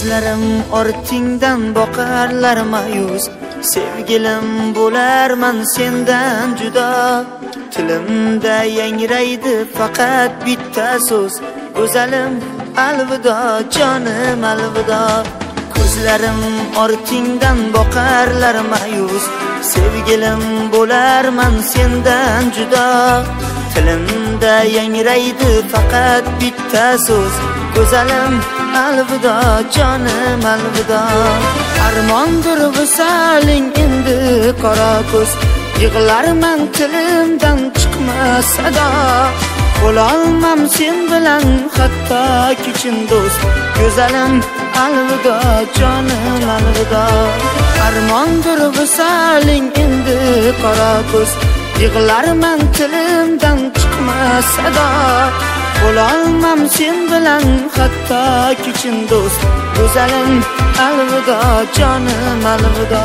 Ko'zlarim ortingdan boqarlar mayus, sevgilim bo'larman sendan judo. Tilimda yangraydi faqat bitta so'z, go'zalim alvido, jonim alvido. Ko'zlarim ortingdan boqarlar mayus, sevgilim bo'larman sendan judo. Tilimda yangraydi faqat bitta so'z, go'zalim alvido, jonim alvido. Armondir visoling endi qora ko'z, yig'larman tilimdan chiqmas sado. Bo'lolmam sen bilan hatto kichin do'st, go'zalim alvido, jonim alvido. Armondir visoling endi qora ko'z, yig'larman tilimdan chiqmas sado. Bo'lolmam sen bilan hatto kichin do'st, go'zalim alvido, jonim alvido.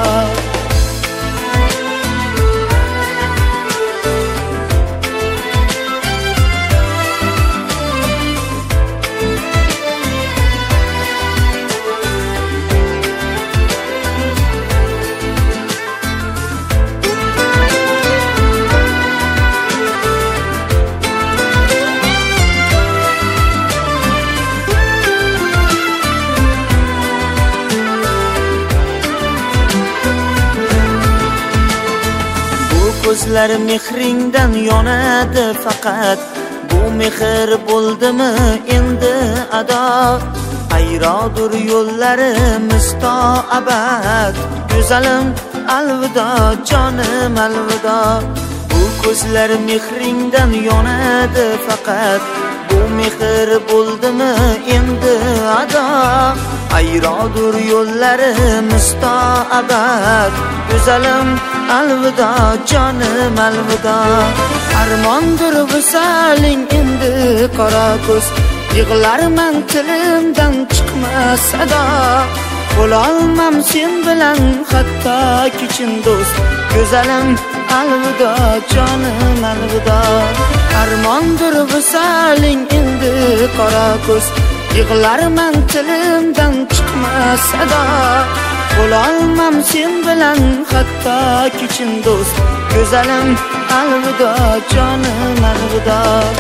Ko'zlar mehringdan yonadi faqat, bu mehr bo'ldimi endi ado. Ayrodur yo'llarimiz to abad, go'zalim alvido, jonim alvido. Bu ko'zlar mehringdan yonadi faqat, bu mehr bo'ldimi endi ado. Ayrodur yo'llarimiz to abad, go'zalim alvido, jonim alvido. Armondir visoling endi qora ko'z, yig'larman tilimdan chiqmas sado. Bo'lolmam sen bilan hatto kichin do'st, go'zalim alvido, jonim alvido. Armondir visoling endi qora ko'z, yig'larman tilimdan chiqmas sado. Bo'lolmam sen bilan hatto kichin do'st, go'zalim alvido, jonim alvido.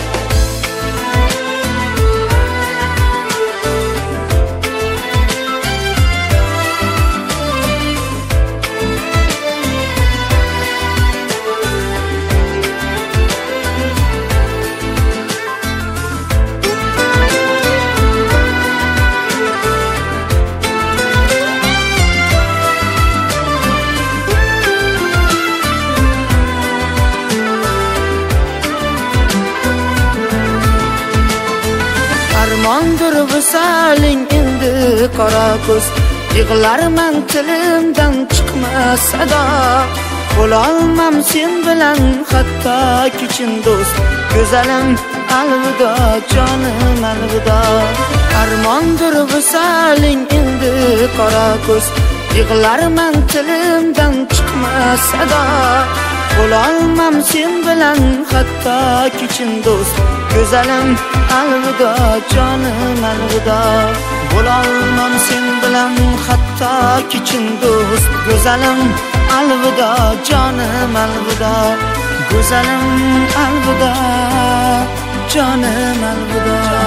Armondir visoling endi qora ko'z, yig'larman tilimdan chiqmas sado. Bo'lolmam sen bilan hatto kichin do'st, go'zalim alvido, jonim alvido. Armondir visoling endi qora ko'z, yig'larman tilimdan chiqmas sado. Bo'lolmam sen bilan hatto kichin do'st, go'zalim alvido, jonim alvido. Bo'lolmam sen bilan hatto kichin do'st, go'zalim alvido, jonim alvido. Go'zalim alvido, jonim alvido.